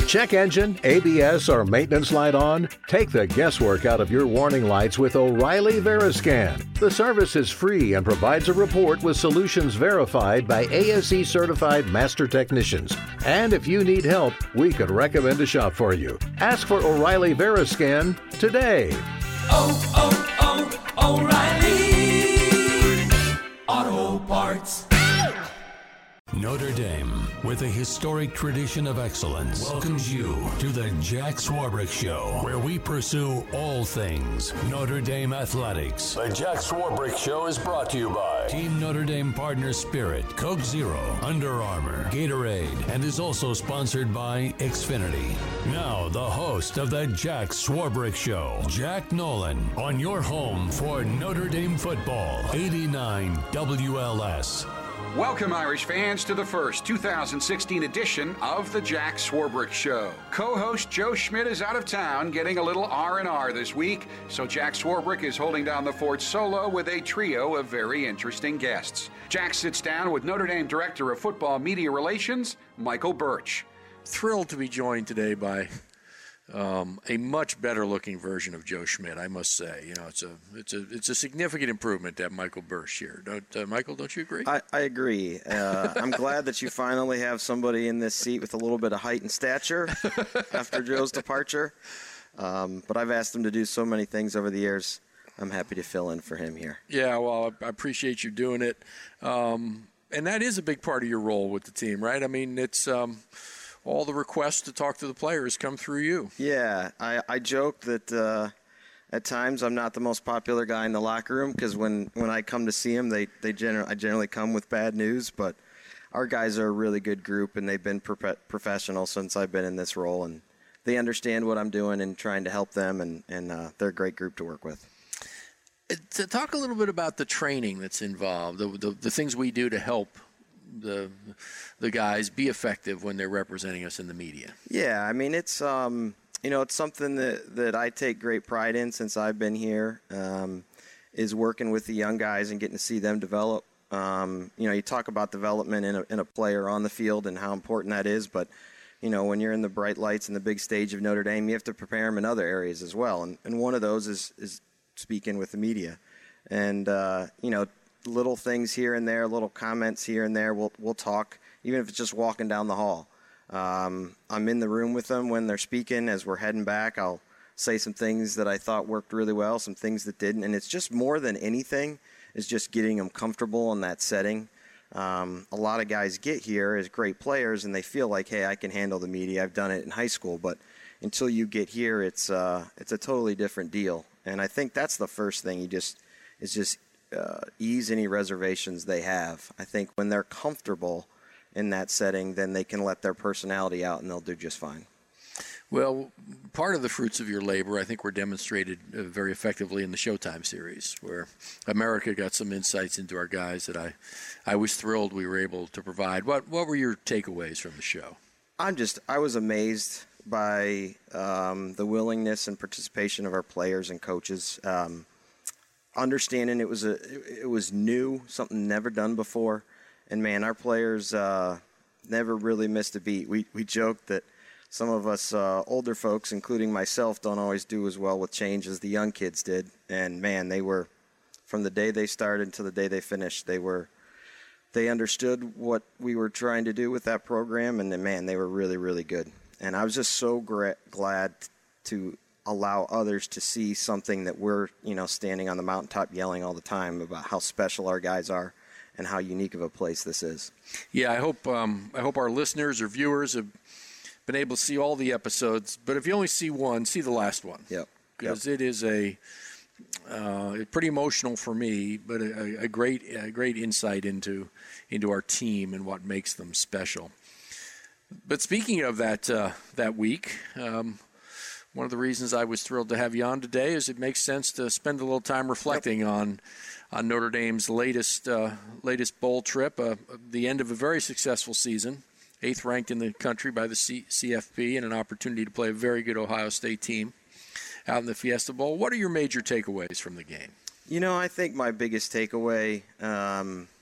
Check engine, ABS, or maintenance light on? Take the guesswork out of your warning lights with O'Reilly Veriscan. The service is free and provides a report with solutions verified by ASE certified master technicians. And if you need help, we could recommend a shop for you. Ask for O'Reilly Veriscan today. O'Reilly Auto Parts. Notre Dame, with a historic tradition of excellence, welcomes you to the Jack Swarbrick Show, where we pursue all things Notre Dame athletics. The Jack Swarbrick Show is brought to you by Team Notre Dame Partner Spirit, Coke Zero, Under Armour, Gatorade, and is also sponsored by Xfinity. Now, the host of the Jack Swarbrick Show, Jack Nolan, on your home for Notre Dame football, 89 WLS. Welcome, Irish fans, to the first 2016 edition of the Jack Swarbrick Show. Co-host Joe Schmidt is out of town getting a little R&R this week, so Jack Swarbrick is holding down the fort solo with a trio of very interesting guests. Jack sits down with Notre Dame Director of Football Media Relations, Michael Birch. Thrilled to be joined today by a much better looking version of Joe Schmidt, I must say. You know, it's a significant improvement to have Michael Birch here. Michael, don't you agree? I agree. I'm glad that you finally have somebody in this seat with a little bit of height and stature after Joe's departure. But I've asked him to do so many things over the years. I'm happy to fill in for him here. Yeah, well, I appreciate you doing it. And that is a big part of your role with the team, right? I mean, it's all the requests to talk to the players come through you. Yeah, I joke that at times I'm not the most popular guy in the locker room because when I come to see them, I generally come with bad news. But our guys are a really good group, and they've been professional since I've been in this role, and they understand what I'm doing and trying to help them, and they're a great group to work with. To talk a little bit about the training that's involved, the things we do to help the guys be effective when they're representing us in the media. Yeah, I mean, it's it's something that I take great pride in since I've been here, is working with the young guys and getting to see them develop. You talk about development in a player on the field and how important that is, but when you're in the bright lights and the big stage of Notre Dame, you have to prepare them in other areas as well. And one of those is speaking with the media. And little things here and there, little comments here and there. We'll talk, even if it's just walking down the hall. I'm in the room with them when they're speaking. As we're heading back, I'll say some things that I thought worked really well, some things that didn't. And it's just more than anything is just getting them comfortable in that setting. A lot of guys get here as great players and they feel like, hey, I can handle the media. I've done it in high school, but until you get here, it's a totally different deal. And I think that's the first thing. Ease any reservations they have. I think when they're comfortable in that setting, then they can let their personality out and they'll do just fine. Well, part of the fruits of your labor, I think, were demonstrated very effectively in the Showtime series, where America got some insights into our guys that I was thrilled we were able to provide. What were your takeaways from the show? I was amazed by the willingness and participation of our players and coaches. Understanding it was new, something never done before, and man, our players never really missed a beat. We joked that some of us older folks, including myself, don't always do as well with change as the young kids did. And man, they were, from the day they started to the day they finished, they understood what we were trying to do with that program, and man, they were really, really good. And I was just so glad to allow others to see something that we're, standing on the mountaintop yelling all the time about how special our guys are and how unique of a place this is. Yeah, I hope our listeners or viewers have been able to see all the episodes, but if you only see one, see the last one. Yep. Because it is pretty emotional for me, but a great insight into our team and what makes them special. But speaking of that week, one of the reasons I was thrilled to have you on today is it makes sense to spend a little time reflecting on Notre Dame's latest bowl trip, the end of a very successful season, 8th ranked in the country by the CFP, and an opportunity to play a very good Ohio State team out in the Fiesta Bowl. What are your major takeaways from the game? I think my biggest takeaway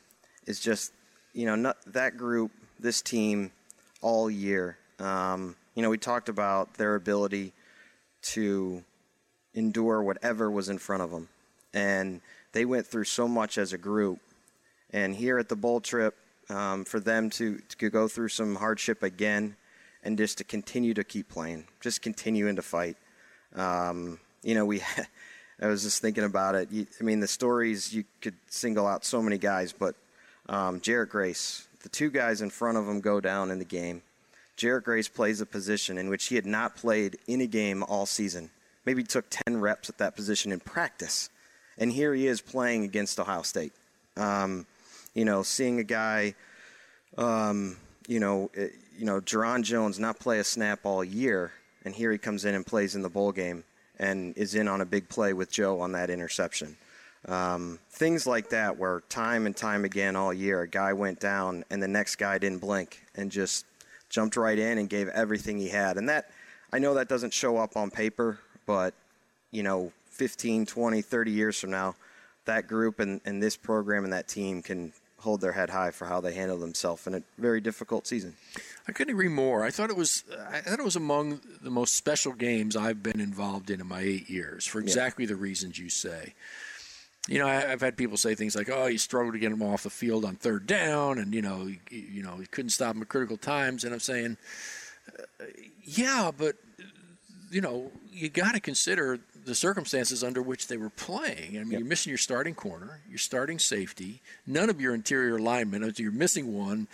is just, that group, this team, all year. we talked about their ability to endure whatever was in front of them. And they went through so much as a group. And here at the bowl trip, for them to go through some hardship again and just to continue to keep playing, just continuing to fight. I was just thinking about it. The stories, you could single out so many guys, but Jarrett Grace, the two guys in front of him go down in the game. Jarrett Grace plays a position in which he had not played in a game all season. Maybe took 10 reps at that position in practice. And here he is playing against Ohio State. Seeing a guy, Jerron Jones not play a snap all year, and here he comes in and plays in the bowl game and is in on a big play with Joe on that interception. Things like that where time and time again all year a guy went down and the next guy didn't blink and just jumped right in and gave everything he had. And that, I know that doesn't show up on paper, but, 15, 20, 30 years from now, that group and this program and that team can hold their head high for how they handle themselves in a very difficult season. I couldn't agree more. I thought it was among the most special games I've been involved in my 8 years for exactly the reasons you say. I've had people say things like, "Oh, you struggled to get him off the field on third down, and you couldn't stop him at critical times." And I'm saying, yeah, but you got to consider the circumstances under which they were playing. You're missing your starting corner, your starting safety, none of your interior linemen. You're missing one.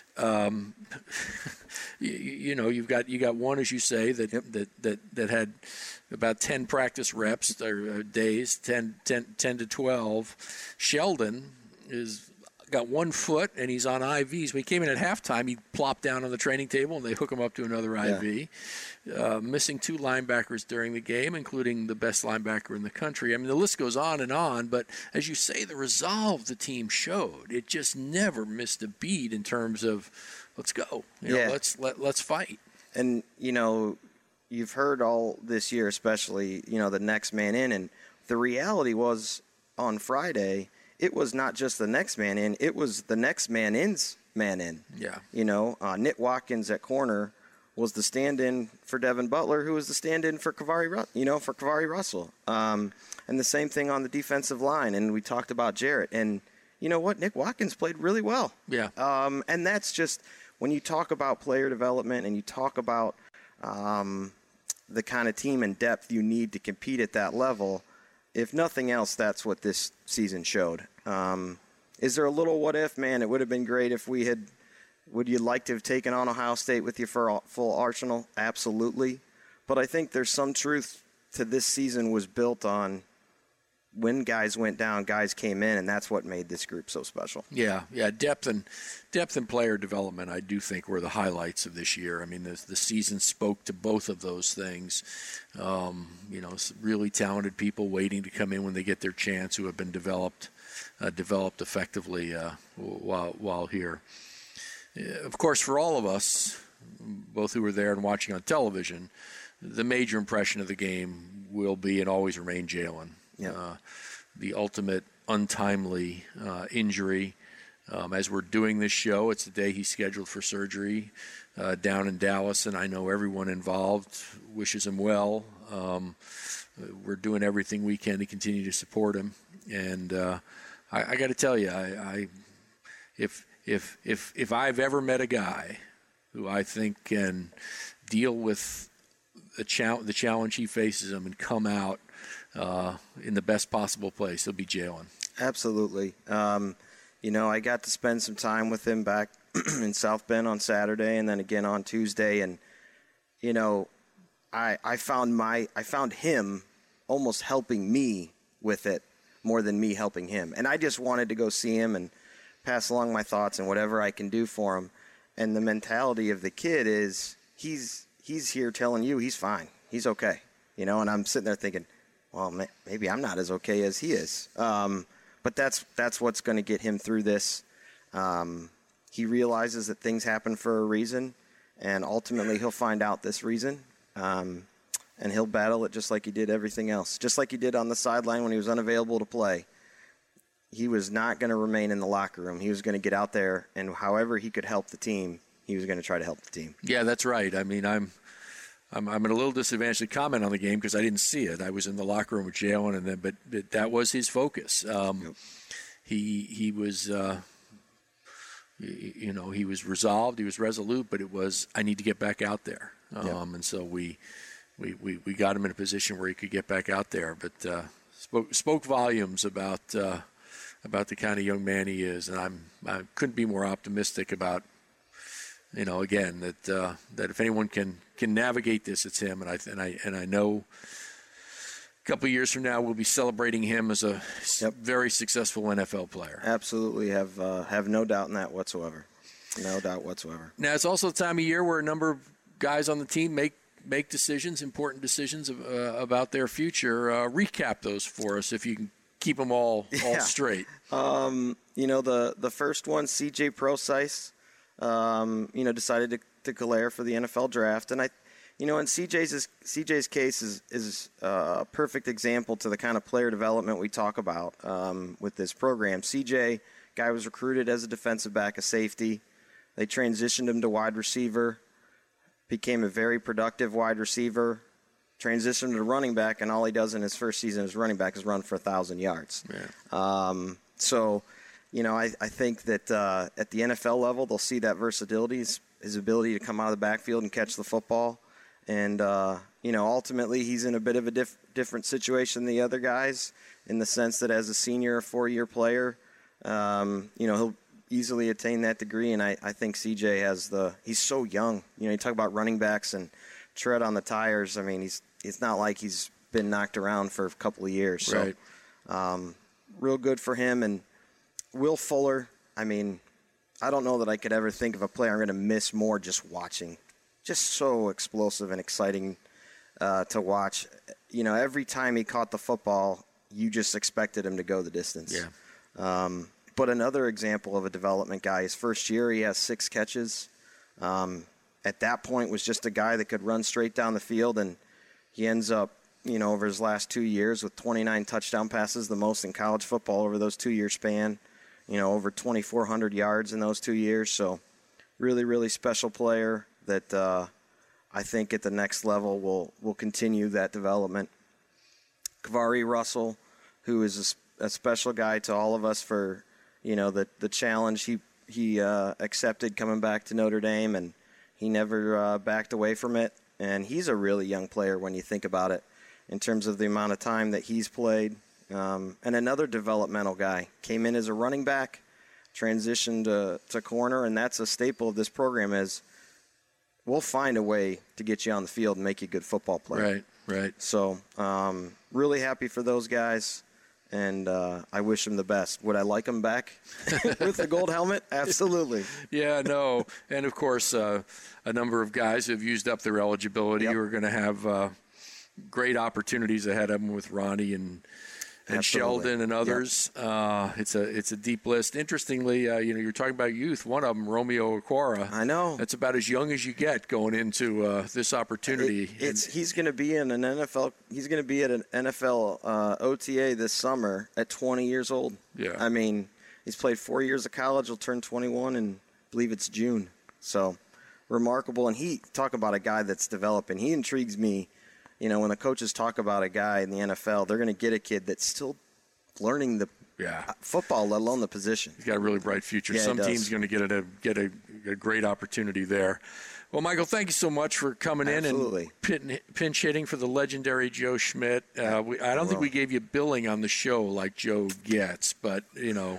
You got one, as you say, that had about 10 practice reps or days, 10 to 12. Sheldon is got 1 foot and he's on IVs. When he came in at halftime, he plopped down on the training table and they hook him up to another IV. Missing 2 linebackers during the game, including the best linebacker in the country. The list goes on, but as you say, the resolve the team showed, it just never missed a beat in terms of let's go. Let's fight. And you've heard all this year, especially the next man in, and the reality was on Friday, it was not just the next man in, it was the next man in's man in. Yeah. Nick Watkins at corner was the stand-in for Devin Butler, who was the stand-in for Kavari Russell. And the same thing on the defensive line. And we talked about Jarrett. And you know what? Nick Watkins played really well. Yeah. And that's just when you talk about player development and you talk about the kind of team and depth you need to compete at that level, if nothing else, that's what this season showed. Is there a little what if? Man, it would have been great if we had. Would you like to have taken on Ohio State with your full arsenal? Absolutely. But I think there's some truth to this season was built on when guys went down, guys came in, and that's what made this group so special. Yeah, depth and player development, I do think, were the highlights of this year. The season spoke to both of those things. Really talented people waiting to come in when they get their chance, who have been developed effectively while here. Of course, for all of us, both who were there and watching on television, the major impression of the game will be and always remain Jalen. Yeah. The ultimate untimely injury. As we're doing this show, it's the day he's scheduled for surgery down in Dallas, and I know everyone involved wishes him well. We're doing everything we can to continue to support him. And I got to tell you, if I've ever met a guy who I think can deal with the challenge he faces him and come out in the best possible place, it'll be Jalen. Absolutely. I got to spend some time with him back in South Bend on Saturday and then again on Tuesday. And, I found him almost helping me with it more than me helping him. And I just wanted to go see him and pass along my thoughts and whatever I can do for him. And the mentality of the kid is he's here telling you he's fine. He's okay. And I'm sitting there thinking, well, maybe I'm not as okay as he is. But that's what's going to get him through this. He realizes that things happen for a reason, and ultimately he'll find out this reason. And he'll battle it just like he did everything else. Just like he did on the sideline when he was unavailable to play. He was not going to remain in the locker room. He was going to get out there, and however he could help the team, he was going to try to help the team. Yeah, that's right. I'm at a little disadvantage to comment on the game because I didn't see it. I was in the locker room with Jalen, but that was his focus. He was, he was resolved, he was resolute, but it was, I need to get back out there. And so we got him in a position where he could get back out there. But spoke volumes about the kind of young man he is, and I couldn't be more optimistic about. Again, that if anyone can navigate this, it's him, and I know a couple of years from now we'll be celebrating him as a very successful NFL player. Absolutely, have no doubt in that whatsoever. No doubt whatsoever. Now it's also the time of year where a number of guys on the team make decisions, important decisions about their future. Recap those for us if you can keep them all straight. The first one, C.J. Prosise. Decided to declare for the NFL draft. And in CJ's case is a perfect example to the kind of player development we talk about with this program. CJ, guy was recruited as a defensive back, a safety. They transitioned him to wide receiver, became a very productive wide receiver, transitioned to running back, and all he does in his first season as running back is run for 1,000 yards. Yeah. I think that at the NFL level, they'll see that versatility, his ability to come out of the backfield and catch the football. And, ultimately he's in a bit of a different situation than the other guys in the sense that as a senior, 4-year player, he'll easily attain that degree. And I think CJ he's so young. You talk about running backs and tread on the tires. I mean, it's not like he's been knocked around for a couple of years. So, right. Real good for him. And Will Fuller, I mean, I don't know that I could ever think of a player I'm going to miss more just watching. Just so explosive and exciting to watch. Every time he caught the football, you just expected him to go the distance. Yeah. But another example of a development guy, his first year he has 6 catches. At that point was just a guy that could run straight down the field, and he ends up, over his last 2 years with 29 touchdown passes, the most in college football over those 2-year span. Over 2,400 yards in those 2 years. So really, really special player that I think at the next level will continue that development. Kavari Russell, who is a special guy to all of us for, the challenge he accepted coming back to Notre Dame, and he never backed away from it. And he's a really young player when you think about it in terms of the amount of time that he's played. And another developmental guy came in as a running back, transitioned to corner, and that's a staple of this program is we'll find a way to get you on the field and make you a good football player. Right. So really happy for those guys, and I wish them the best. Would I like them back with the gold helmet? Absolutely. Yeah, no. And, of course, a number of guys who have used up their eligibility who are going to have great opportunities ahead of them with Ronnie and Sheldon and others. Yep. It's a deep list. Interestingly, you're talking about youth. One of them, Romeo Okwara. I know. That's about as young as you get going into this opportunity. He's going to be in an NFL. He's going to be at an NFL OTA this summer at 20 years old. Yeah. I mean, he's played 4 years of college. He'll turn 21 in, I believe it's June. So remarkable. And talk about a guy that's developing. He intrigues me. When the coaches talk about a guy in the NFL, they're going to get a kid that's still learning the football, let alone the position. He's got a really bright future. Yeah, some team's going to get a great opportunity there. Well, Michael, thank you so much for coming in and pinch hitting for the legendary Joe Schmidt. I don't think we gave you billing on the show like Joe gets, but know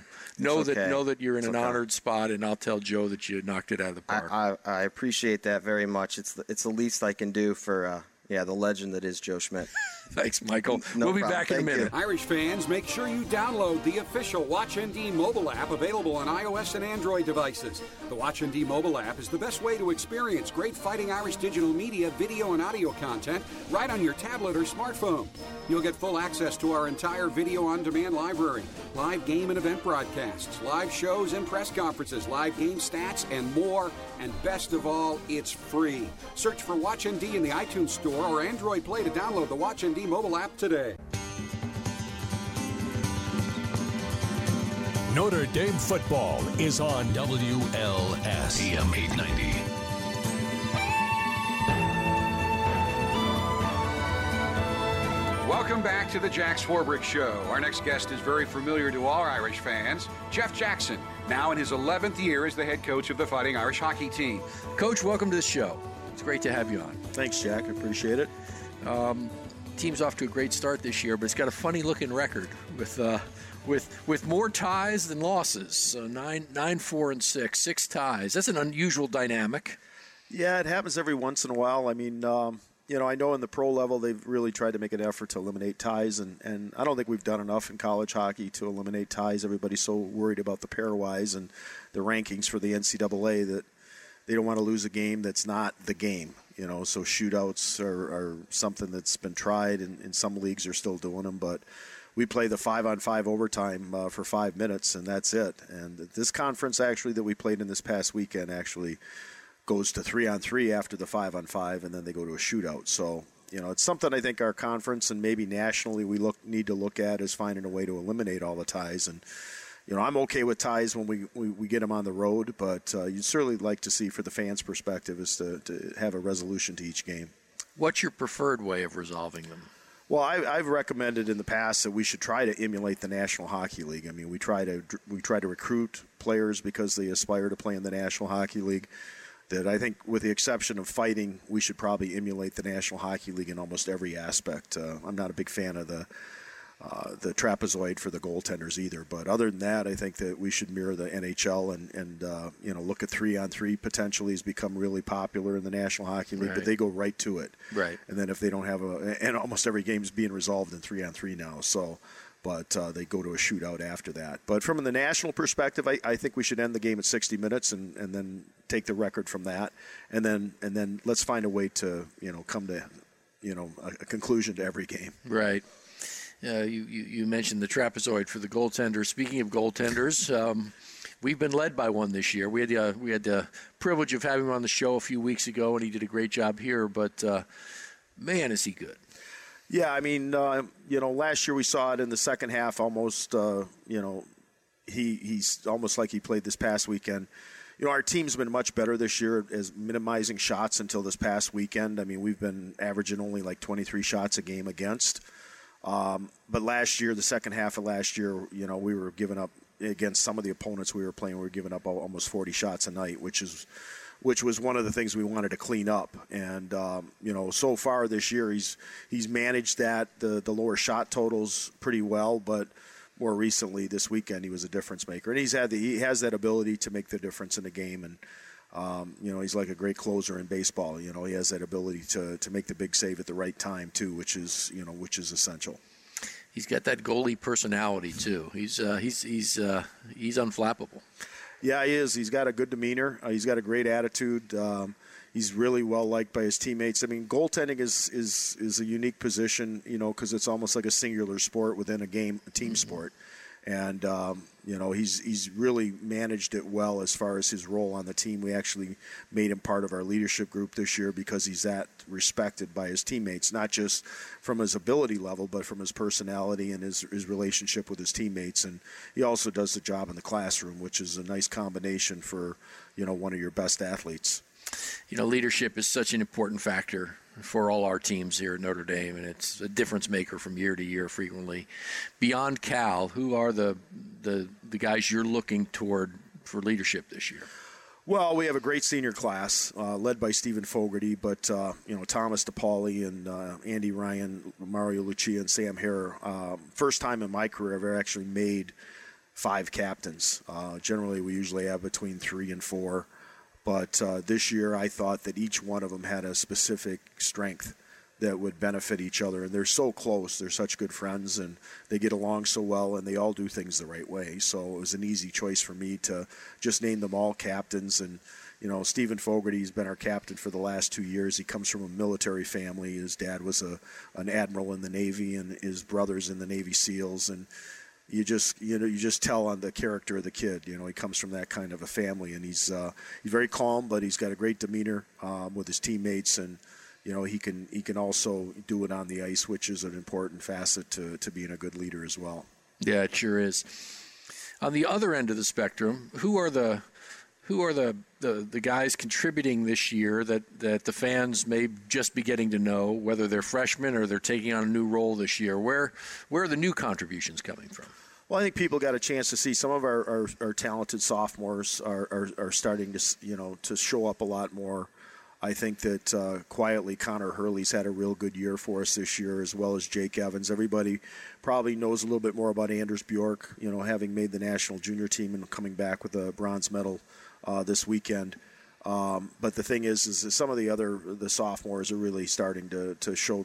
that you're in an honored spot, and I'll tell Joe that you knocked it out of the park. I appreciate that very much. It's the least I can do for the legend that is Joe Schmidt. Thanks, Michael. We'll be back in a minute. Irish fans, make sure you download the official WatchMD mobile app available on iOS and Android devices. The WatchMD mobile app is the best way to experience great Fighting Irish digital media, video, and audio content right on your tablet or smartphone. You'll get full access to our entire video-on-demand library, live game and event broadcasts, live shows and press conferences, live game stats, and more. And best of all, it's free. Search for WatchMD in the iTunes Store or Android Play to download the WatchMD mobile app today. Notre Dame football is on WLS AM 890. Welcome back to the Jack Swarbrick Show. Our next guest is very familiar to all Irish fans, Jeff Jackson, now in his 11th year as the head coach of the Fighting Irish hockey team. Coach, welcome to the show. It's great to have you on. Thanks, Jack. I appreciate it. Team's off to a great start this year, but it's got a funny-looking record with more ties than losses. So 9-4-6, 6 ties. That's an unusual dynamic. Yeah, it happens every once in a while. I mean, I know in the pro level they've really tried to make an effort to eliminate ties, and I don't think we've done enough in college hockey to eliminate ties. Everybody's so worried about the pairwise and the rankings for the NCAA that they don't want to lose a game that's not the game. So shootouts are something that's been tried, and in some leagues are still doing them, but we play the 5-on-5 overtime for 5 minutes, and that's it. And this conference actually that we played in this past weekend actually goes to 3-on-3 after the 5-on-5, and then they go to a shootout. So, it's something I think our conference and maybe nationally we need to look at is finding a way to eliminate all the ties. And, I'm okay with ties when we get them on the road, but you'd certainly like to see, for the fans' perspective, is to have a resolution to each game. What's your preferred way of resolving them? Well, I've recommended in the past that we should try to emulate the National Hockey League. I mean, we try to recruit players because they aspire to play in the National Hockey League. That I think, with the exception of fighting, we should probably emulate the National Hockey League in almost every aspect. I'm not a big fan of the trapezoid for the goaltenders either, but other than that, I think that we should mirror the NHL and look at 3-on-3 potentially has become really popular in the National Hockey League, but they go right to it. Right. And then if they don't have and almost every game is being resolved in 3-on-3 now, so. But they go to a shootout after that. But from the national perspective, I think we should end the game at 60 minutes and then take the record from that, and then let's find a way to come to a conclusion to every game. Right. You mentioned the trapezoid for the goaltenders. Speaking of goaltenders, we've been led by one this year. We had the privilege of having him on the show a few weeks ago, and he did a great job here. But man, is he good. Yeah, I mean, last year we saw it in the second half almost, he's almost like he played this past weekend. Our team's been much better this year as minimizing shots until this past weekend. I mean, we've been averaging only like 23 shots a game against. But last year, the second half of last year, we were giving up against some of the opponents we were playing. We were giving up almost 40 shots a night, which was one of the things we wanted to clean up. And, so far this year, he's managed the lower shot totals pretty well, but more recently this weekend, he was a difference maker. And he has that ability to make the difference in the game. And, he's like a great closer in baseball. He has that ability to make the big save at the right time too, which is essential. He's got that goalie personality too. He's unflappable. Yeah, he is. He's got a good demeanor. He's got a great attitude. He's really well liked by his teammates. I mean, goaltending is a unique position, because it's almost like a singular sport within a team sport. And he's really managed it well as far as his role on the team. We actually made him part of our leadership group this year because he's that respected by his teammates, not just from his ability level, but from his personality and his relationship with his teammates. And he also does the job in the classroom, which is a nice combination for, one of your best athletes. Leadership is such an important factor for all our teams here at Notre Dame, and it's a difference maker from year to year frequently. Beyond Cal, who are the guys you're looking toward for leadership this year? Well, we have a great senior class led by Stephen Fogarty, but Thomas DePauli and Andy Ryan, Mario Lucia, and Sam Hare. First time in my career I've ever actually made 5 captains. Generally, we usually have between 3 and 4. But this year I thought that each one of them had a specific strength that would benefit each other. And they're so close. They're such good friends, and they get along so well, and they all do things the right way. So it was an easy choice for me to just name them all captains. And, Stephen Fogarty's been our captain for the last 2 years. He comes from a military family. His dad was an admiral in the Navy, and his brother's in the Navy SEALs. And you just tell on the character of the kid. He comes from that kind of a family, and he's very calm, but he's got a great demeanor with his teammates, and he can also do it on the ice, which is an important facet to being a good leader as well. Yeah, it sure is. On the other end of the spectrum, who are the who are the guys contributing this year that the fans may just be getting to know, whether they're freshmen or they're taking on a new role this year? Where are the new contributions coming from? Well, I think people got a chance to see some of our talented sophomores are starting to show up a lot more. I think that quietly Connor Hurley's had a real good year for us this year, as well as Jake Evans. Everybody probably knows a little bit more about Anders Bjork, having made the national junior team and coming back with a bronze medal this weekend. But the thing is some of the sophomores are really starting to show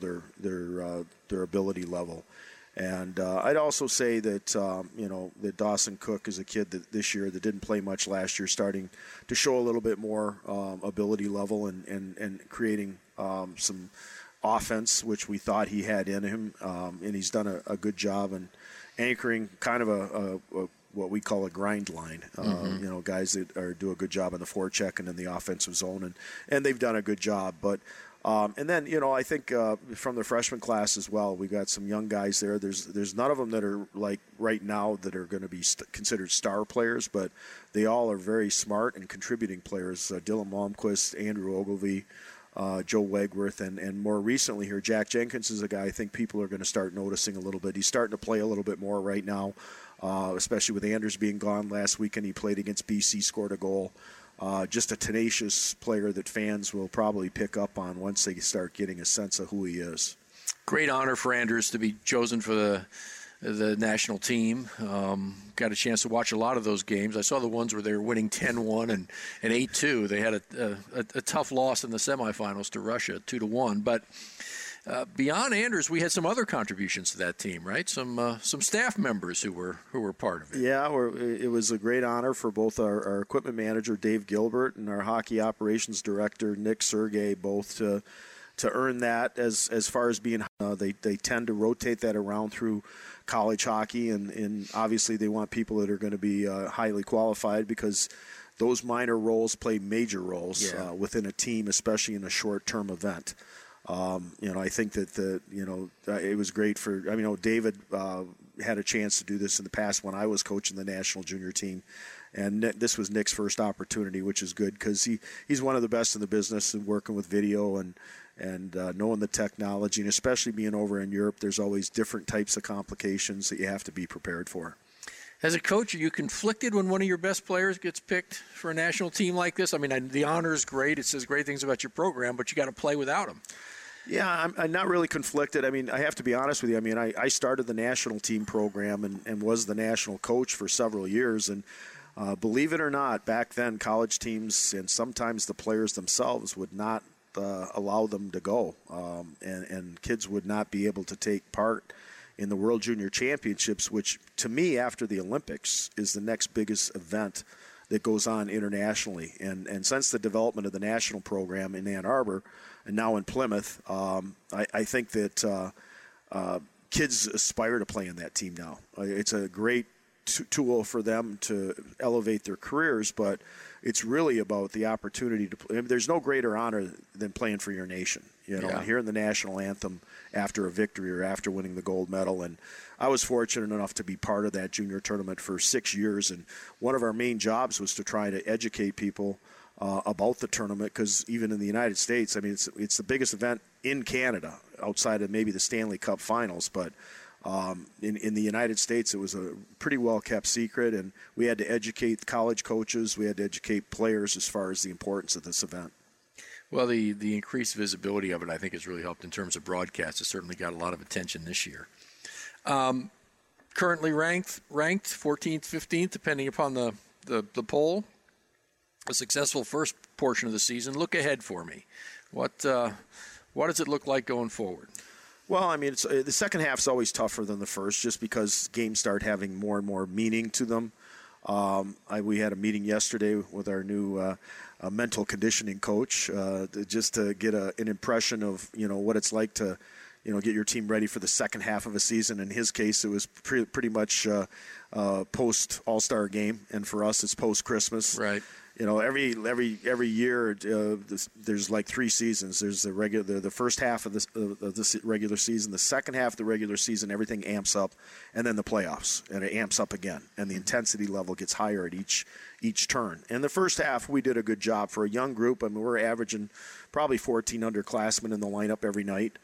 their ability level. And I'd also say that that Dawson Cook is a kid that this year that didn't play much last year, starting to show a little bit more ability level and creating some offense, which we thought he had in him, and he's done a good job in anchoring kind of a what we call a grind line. Guys that do a good job in the forecheck and in the offensive zone, and they've done a good job, but. And then, I think from the freshman class as well, we got some young guys there. There's none of them that are like right now that are going to be considered star players, but they all are very smart and contributing players. Dylan Malmquist, Andrew Ogilvie, Joe Wegworth, and more recently here, Jack Jenkins is a guy I think people are going to start noticing a little bit. He's starting to play a little bit more right now, especially with Anders being gone last weekend. He played against BC, scored a goal. Just a tenacious player that fans will probably pick up on once they start getting a sense of who he is. Great honor for Anders to be chosen for the national team. Got a chance to watch a lot of those games. I saw the ones where they were winning 10-1 and 8-2. They had a tough loss in the semifinals to Russia, 2-1. But beyond Anders, we had some other contributions to that team, right? Some staff members who were part of it. Yeah, it was a great honor for both our equipment manager Dave Gilbert and our hockey operations director Nick Sergey, both to earn that as far as being. They tend to rotate that around through college hockey, and obviously they want people that are going to be highly qualified, because those minor roles play major roles within a team, especially in a short-term event. I think that it was great for. David had a chance to do this in the past when I was coaching the national junior team, and this was Nick's first opportunity, which is good because he's one of the best in the business in working with video and knowing the technology, and especially being over in Europe, there's always different types of complications that you have to be prepared for. As a coach, are you conflicted when one of your best players gets picked for a national team like this? I mean, the honor is great. It says great things about your program, but you got to play without him. Yeah, I'm not really conflicted. I mean, I have to be honest with you. I mean, I started the national team program and was the national coach for several years. And believe it or not, back then, college teams and sometimes the players themselves would not allow them to go. And kids would not be able to take part in the World Junior Championships, which to me, after the Olympics, is the next biggest event that goes on internationally. And since the development of the national program in Ann Arbor and now in Plymouth, I think that kids aspire to play in that team now. It's a great tool for them to elevate their careers, but it's really about the opportunity to play. I mean, there's no greater honor than playing for your nation, and hearing the national anthem after a victory or after winning the gold medal. And I was fortunate enough to be part of that junior tournament for 6 years, and one of our main jobs was to try to educate people about the tournament, because even in the United States, I mean, it's the biggest event in Canada outside of maybe the Stanley Cup Finals, but in the United States, it was a pretty well-kept secret, and we had to educate college coaches, we had to educate players as far as the importance of this event. Well, the increased visibility of it, I think, has really helped in terms of broadcast. It certainly got a lot of attention this year. Currently ranked 14th, 15th, depending upon the poll. A successful first portion of the season. Look ahead for me. What does it look like going forward? Well, I mean, the second half is always tougher than the first, just because games start having more and more meaning to them. We had a meeting yesterday with our new mental conditioning coach, just to get an impression of what it's like to get your team ready for the second half of a season. In his case, it was pretty much post All-Star game, and for us, it's post Christmas. Right. every year there's like 3 seasons. There's the first half of the regular season, the second half of the regular season, everything amps up, and then the playoffs, and it amps up again, and the intensity level gets higher at each turn. And the first half, we did a good job for a young group. I mean, we're averaging probably 14 underclassmen in the lineup every night.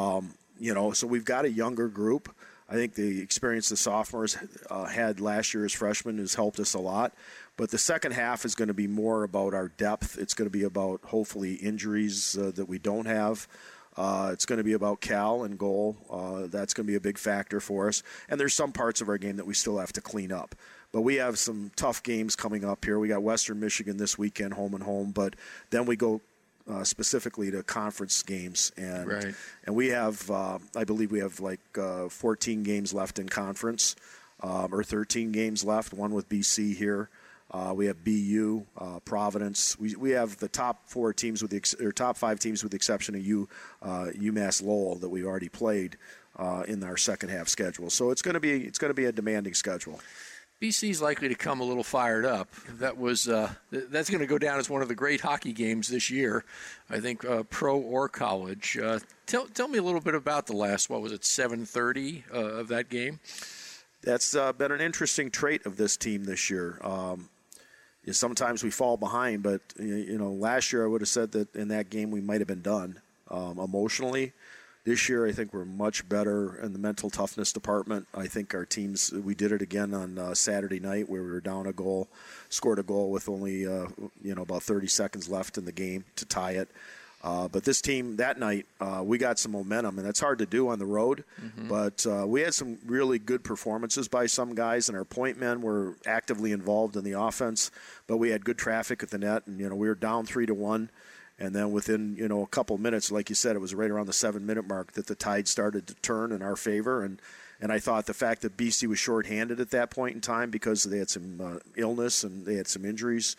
So we've got a younger group. I think the experience the sophomores had last year as freshmen has helped us a lot. But the second half is going to be more about our depth. It's going to be about, hopefully, injuries that we don't have. It's going to be about Cal and goal. That's going to be a big factor for us. And there's some parts of our game that we still have to clean up. But we have some tough games coming up here. We got Western Michigan this weekend, home and home. But then we go specifically to conference games. And we have, I believe we have like 14 games left in conference, or 13 games left, one with BC here. We have BU, Providence. We have the top 4 teams top 5 teams with the exception of UMass Lowell that we've already played in our second half schedule. So it's going to be a demanding schedule. BC's likely to come a little fired up. That's going to go down as one of the great hockey games this year, I think, pro or college. Tell me a little bit about the last, 7:30 of that game? That's been an interesting trait of this team this year. Sometimes we fall behind, but last year I would have said that in that game we might have been done emotionally. This year I think we're much better in the mental toughness department. I think our teams, we did it again on Saturday night where we were down a goal, scored a goal with only about 30 seconds left in the game to tie it. But this team that night, we got some momentum, and that's hard to do on the road. Mm-hmm. But we had some really good performances by some guys, and our point men were actively involved in the offense. But we had good traffic at the net, and we were down 3-1. And then within a couple minutes, like you said, it was right around the 7-minute mark that the tide started to turn in our favor. And I thought the fact that BC was shorthanded at that point in time because they had some illness and they had some injuries.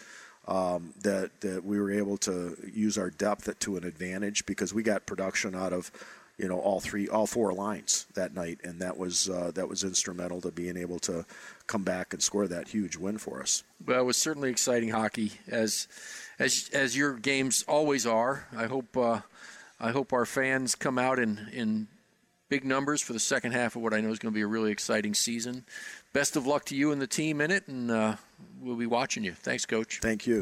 That we were able to use our depth to an advantage because we got production out of all 4 lines that night, and that was instrumental to being able to come back and score that huge win for us. Well, it was certainly exciting hockey, as your games always are. I hope our fans come out in big numbers for the second half of what I know is going to be a really exciting season. Best of luck to you and the team in it, and we'll be watching you. Thanks, Coach. Thank you.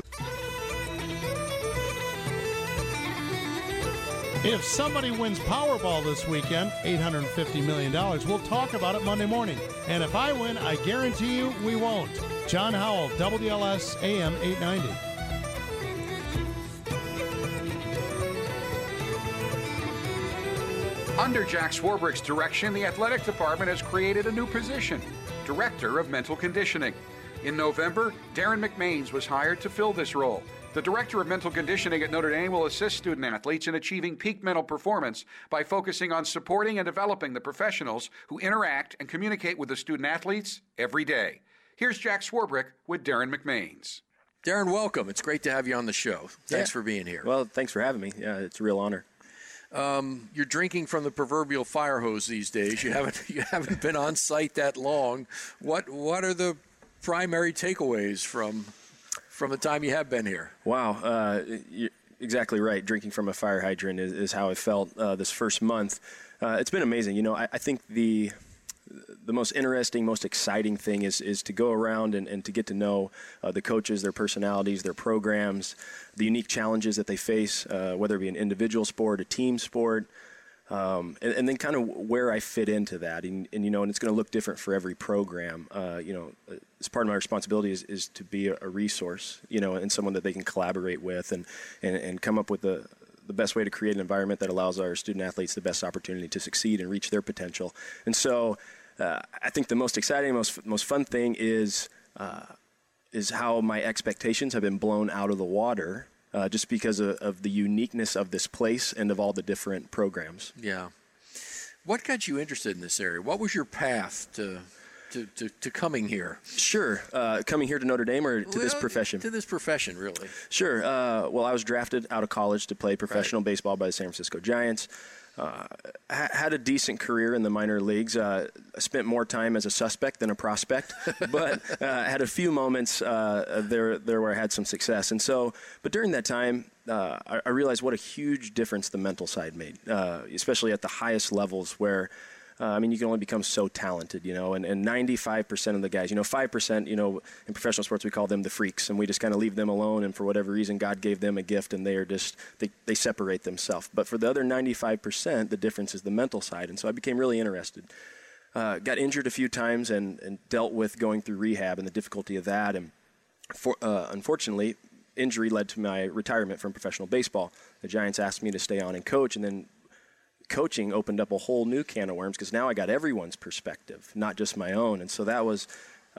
If somebody wins Powerball this weekend, $850 million, we'll talk about it Monday morning. And if I win, I guarantee you we won't. John Howell, WLS AM 890. Under Jack Swarbrick's direction, the athletic department has created a new position, Director of Mental Conditioning. In November, Darren McMains was hired to fill this role. The Director of Mental Conditioning at Notre Dame will assist student-athletes in achieving peak mental performance by focusing on supporting and developing the professionals who interact and communicate with the student-athletes every day. Here's Jack Swarbrick with Darren McMains. Darren, welcome. It's great to have you on the show. Thanks for being here. Well, thanks for having me. Yeah, it's a real honor. You're drinking from the proverbial fire hose these days. You haven't been on site that long. What are the primary takeaways from the time you have been here? Wow, you're exactly right. Drinking from a fire hydrant is how I felt this first month. It's been amazing. I think the most interesting, most exciting thing is to go around and to get to know the coaches, their personalities, their programs, the unique challenges that they face, whether it be an individual sport, a team sport, and then kind of where I fit into that. And it's going to look different for every program. As part of my responsibility is to be a resource, and someone that they can collaborate with and come up with the best way to create an environment that allows our student athletes the best opportunity to succeed and reach their potential. And so I think the most exciting, most fun thing is how my expectations have been blown out of the water just because of the uniqueness of this place and of all the different programs. Yeah. What got you interested in this area? What was your path to coming here? Sure. Coming here to Notre Dame or to this profession? To this profession, really. Sure. Well, I was drafted out of college to play professional baseball by the San Francisco Giants. had a decent career in the minor leagues. I spent more time as a suspect than a prospect, but had a few moments there where I had some success. And so, but during that time, I realized what a huge difference the mental side made, especially at the highest levels where, you can only become so talented, and 95% of the guys, 5%, in professional sports, we call them the freaks, and we just kind of leave them alone, and for whatever reason, God gave them a gift, and they are just, they separate themselves. But for the other 95%, the difference is the mental side, and so I became really interested. Got injured a few times and dealt with going through rehab and the difficulty of that, and unfortunately, injury led to my retirement from professional baseball. The Giants asked me to stay on and coach, and then coaching opened up a whole new can of worms because now I got everyone's perspective, not just my own. And so that was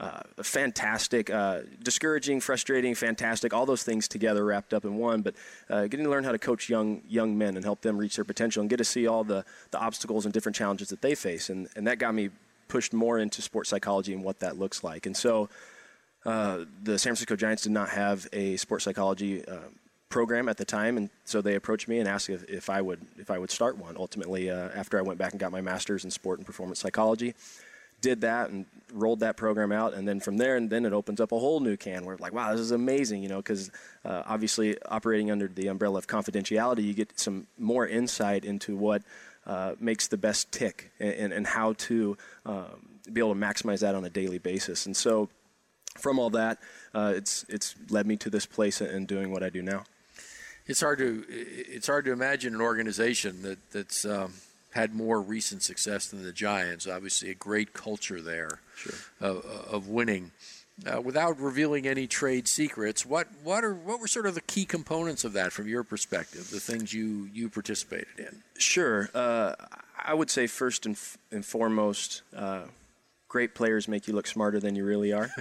fantastic, discouraging, frustrating, fantastic, all those things together wrapped up in one. But getting to learn how to coach young men and help them reach their potential and get to see all the obstacles and different challenges that they face. And that got me pushed more into sports psychology and what that looks like. And so the San Francisco Giants did not have a sports psychology program at the time, and so they approached me and asked if I would start one. Ultimately, after I went back and got my master's in sport and performance psychology, did that and rolled that program out, and then from there, and then it opens up a whole new can where like, wow, this is amazing, because obviously operating under the umbrella of confidentiality, you get some more insight into what makes the best tick and how to be able to maximize that on a daily basis. And so from all that, it's led me to this place and doing what I do now. It's hard to imagine an organization that's had more recent success than the Giants. Obviously, a great culture there, sure, of winning. Without revealing any trade secrets, what were sort of the key components of that from your perspective? The things you participated in. Sure, I would say first and foremost. Great players make you look smarter than you really are.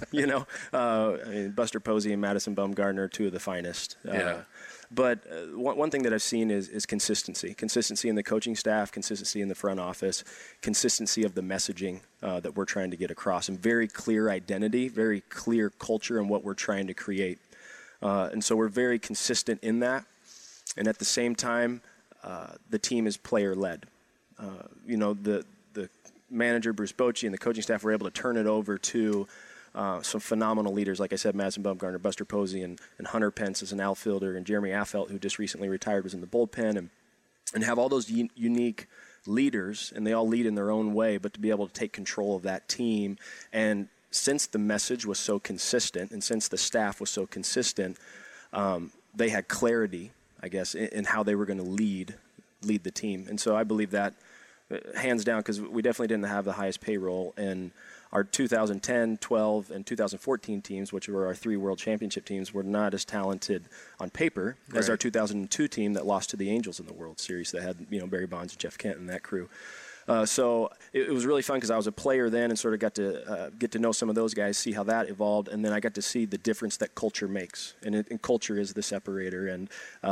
Buster Posey and Madison Bumgarner are two of the finest. But one thing that I've seen is consistency. Consistency in the coaching staff, consistency in the front office, consistency of the messaging that we're trying to get across, and very clear identity, very clear culture and what we're trying to create. And so we're very consistent in that. And at the same time, the team is player-led. The manager, Bruce Bochy, and the coaching staff were able to turn it over to some phenomenal leaders, like I said, Madison Bumgarner, Buster Posey, and Hunter Pence as an outfielder, and Jeremy Affeldt, who just recently retired, was in the bullpen, and have all those unique leaders, and they all lead in their own way, but to be able to take control of that team. And since the message was so consistent, and since the staff was so consistent, they had clarity, I guess, in how they were going to lead the team. And so I believe that hands down, because we definitely didn't have the highest payroll, and our 2010, 12, and 2014 teams, which were our 3 World Championship teams, were not as talented on paper as our 2002 team that lost to the Angels in the World Series that had Barry Bonds and Jeff Kent and that crew. So it was really fun because I was a player then and sort of got to get to know some of those guys, see how that evolved, and then I got to see the difference that culture makes. And culture is the separator. And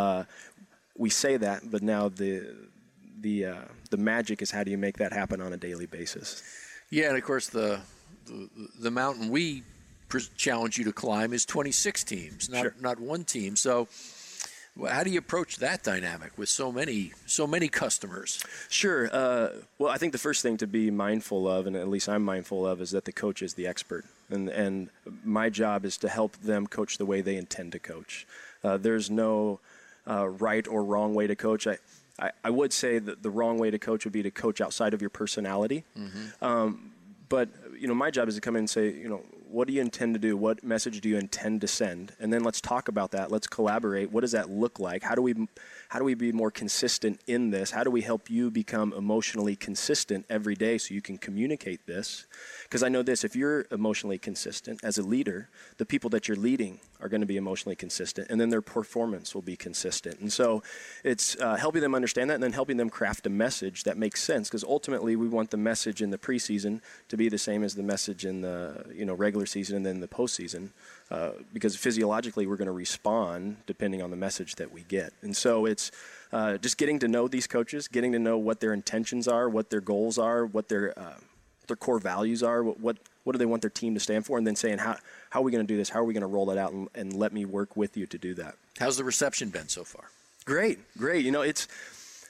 we say that, but now the magic is how do you make that happen on a daily basis. Yeah, and of course the mountain we challenge you to climb is 26 teams, not one team. So how do you approach that dynamic with so many customers? Sure. Well, I think the first thing to be mindful of, and at least I'm mindful of, is that the coach is the expert, and my job is to help them coach the way they intend to coach. There's no right or wrong way to coach. I would say that the wrong way to coach would be to coach outside of your personality. Mm-hmm. But, my job is to come in and say, what do you intend to do? What message do you intend to send? And then let's talk about that. Let's collaborate. What does that look like? How do we be more consistent in this? How do we help you become emotionally consistent every day so you can communicate this? Because I know this, if you're emotionally consistent as a leader, the people that you're leading are going to be emotionally consistent, and then their performance will be consistent. And so it's helping them understand that and then helping them craft a message that makes sense, because ultimately we want the message in the preseason to be the same as the message in the regular season and then the postseason, because physiologically we're going to respond depending on the message that we get. And so it's just getting to know these coaches, getting to know what their intentions are, what their goals are, what their core values are, what do they want their team to stand for, and then saying, how are we going to do this? How are we going to roll it out, and let me work with you to do that. How's the reception been so far? Great.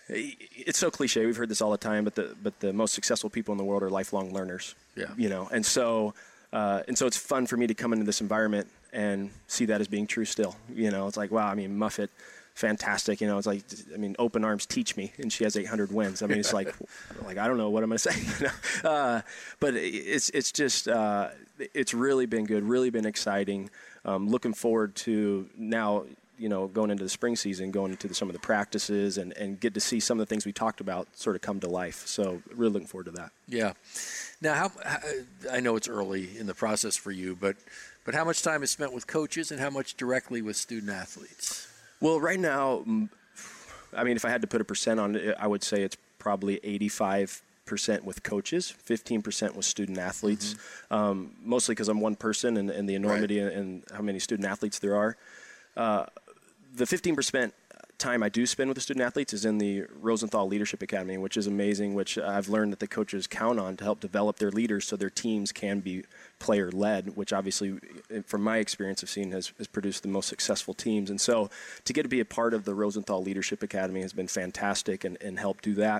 it's so cliche. We've heard this all the time, but the most successful people in the world are lifelong learners. Yeah. You know, and so it's fun for me to come into this environment and see that as being true still. You know, it's like, wow, I mean, Muffet, fantastic. You know, it's like, I mean, open arms, teach me. And she has 800 wins. I mean, it's like I don't know what I'm going to say. You know? But it's just, it's really been good, really been exciting. Looking forward to now, you know, going into the spring season, going into some of the practices and get to see some of the things we talked about sort of come to life. So really looking forward to that. Yeah. Now, how I know it's early in the process for you, but how much time is spent with coaches and how much directly with student athletes? Well, right now, I mean, if I had to put a percent on it, I would say it's probably 85% with coaches, 15% with student athletes, mostly because I'm one person and the enormity and how many student athletes there are. The 15% time I do spend with the student athletes is in the Rosenthal Leadership Academy, which is amazing, which I've learned that the coaches count on to help develop their leaders so their teams can be player-led, which obviously, from my experience, I've seen has produced the most successful teams. And so to get to be a part of the Rosenthal Leadership Academy has been fantastic and helped do that.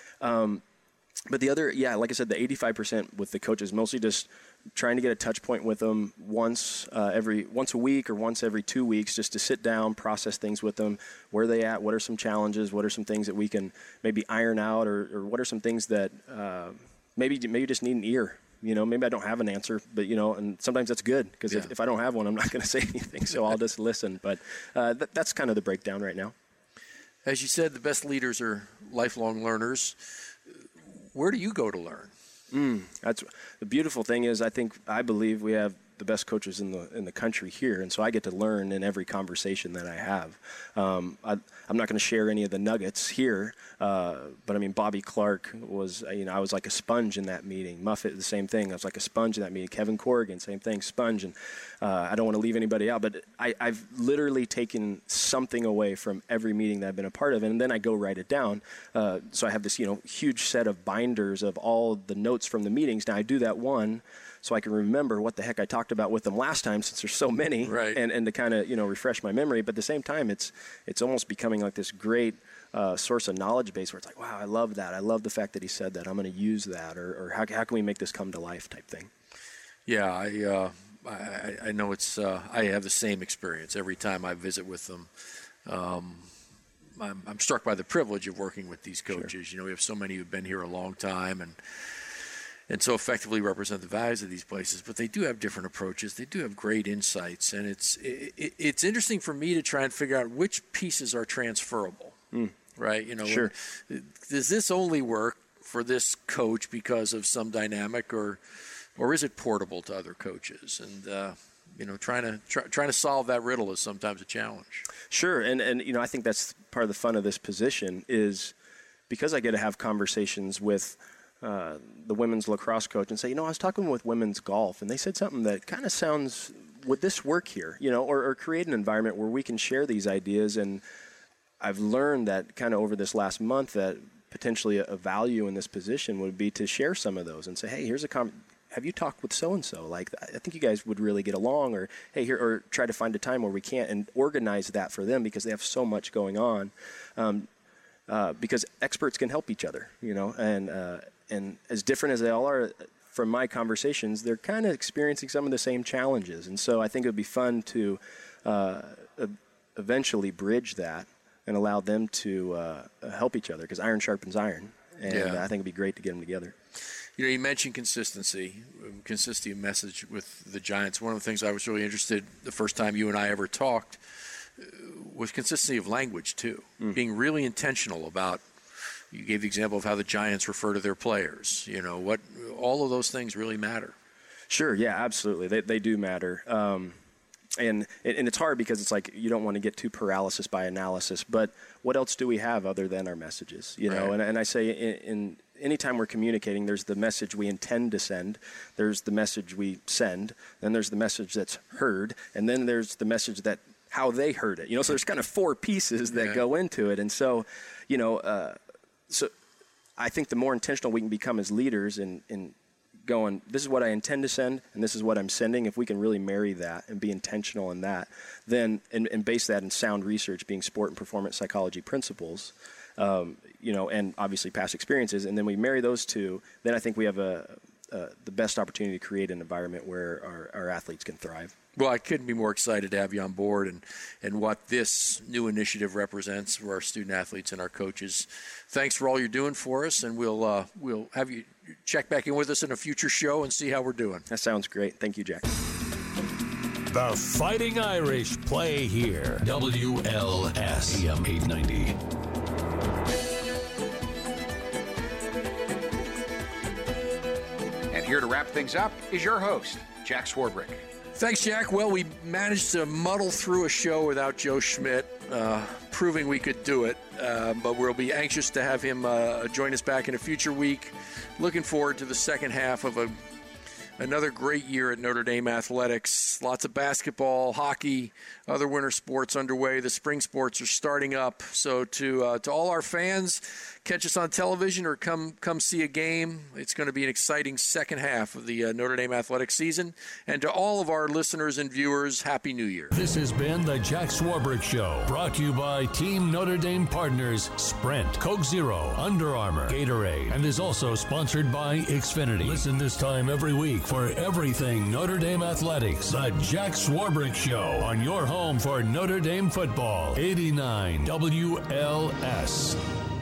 But the other, like I said, the 85% with the coaches, mostly just trying to get a touch point with them once a week or once every 2 weeks, just to sit down, process things with them. Where are they at? What are some challenges? What are some things that we can maybe iron out, or what are some things that maybe just need an ear? You know, maybe I don't have an answer, but, you know, and sometimes that's good because if I don't have one, I'm not going to say anything, so I'll just listen. But that's kind of the breakdown right now. As you said, the best leaders are lifelong learners. Where do you go to learn? That's the beautiful thing is I believe we have the best coaches in the country here, and so I get to learn in every conversation that I have. I'm not going to share any of the nuggets here, but I mean, Bobby Clark was, I was like a sponge in that meeting. Muffet, the same thing. I was like a sponge in that meeting. Kevin Corrigan, same thing, sponge. And I don't want to leave anybody out, but I've literally taken something away from every meeting that I've been a part of, and then I go write it down. So I have this, huge set of binders of all the notes from the meetings. Now I do that one so I can remember what the heck I talked about with them last time, since there's so many, right. and to kind of refresh my memory. But at the same time, it's almost becoming like this great source of knowledge base where it's like, wow, I love that. I love the fact that he said that. I'm going to use that, or how can we make this come to life type thing. Yeah, I know it's. I have the same experience every time I visit with them. I'm struck by the privilege of working with these coaches. Sure. We have so many who've been here a long time and so effectively represent the values of these places, but they do have different approaches. They do have great insights, and it's interesting for me to try and figure out which pieces are transferable, right? Sure. Does this only work for this coach because of some dynamic, or is it portable to other coaches? And trying to solve that riddle is sometimes a challenge. Sure, and I think that's part of the fun of this position is because I get to have conversations with the women's lacrosse coach and say, I was talking with women's golf, and they said something that kind of sounds, would this work here? Or create an environment where we can share these ideas. And I've learned that kind of over this last month that potentially a value in this position would be to share some of those and say, hey, here's have you talked with so-and-so? Like, I think you guys would really get along, or hey, here, or try to find a time where we can't, and organize that for them because they have so much going on. Because experts can help each other, and as different as they all are, from my conversations, they're kind of experiencing some of the same challenges. And so I think it would be fun to eventually bridge that and allow them to help each other, because iron sharpens iron. And I think it'd be great to get them together. You mentioned consistency of message with the Giants. One of the things I was really interested the first time you and I ever talked was consistency of language, too. Being really intentional about, you gave the example of how the Giants refer to their players. All of those things really matter. Sure, yeah, absolutely. They do matter. And it's hard because it's like you don't want to get too paralysis by analysis. But what else do we have other than our messages? Right. And I say in anytime we're communicating, there's the message we intend to send, there's the message we send, then there's the message that's heard, and then there's the message that how they heard it. So there's kind of 4 pieces that go into it. And so, so I think the more intentional we can become as leaders in going, this is what I intend to send, and this is what I'm sending, if we can really marry that and be intentional in that, then and base that in sound research, being sport and performance psychology principles, and obviously past experiences, and then we marry those two, then I think we have the best opportunity to create an environment where our athletes can thrive. Well, I couldn't be more excited to have you on board and what this new initiative represents for our student athletes and our coaches. Thanks for all you're doing for us, and we'll have you check back in with us in a future show and see how we're doing. That sounds great. Thank you, Jack. The Fighting Irish play here. WLS AM 890. And here to wrap things up is your host, Jack Swarbrick. Thanks, Jack. Well, we managed to muddle through a show without Joe Schmidt, proving we could do it. But we'll be anxious to have him join us back in a future week. Looking forward to the second half of another great year at Notre Dame Athletics. Lots of basketball, hockey, other winter sports underway. The spring sports are starting up. So to all our fans, catch us on television or come see a game. It's going to be an exciting second half of the Notre Dame Athletics season. And to all of our listeners and viewers, Happy New Year. This has been the Jack Swarbrick Show, brought to you by Team Notre Dame partners Sprint, Coke Zero, Under Armour, Gatorade, and is also sponsored by Xfinity. Listen this time every week for everything Notre Dame Athletics. The Jack Swarbrick Show on your home for Notre Dame football. 89 WLS.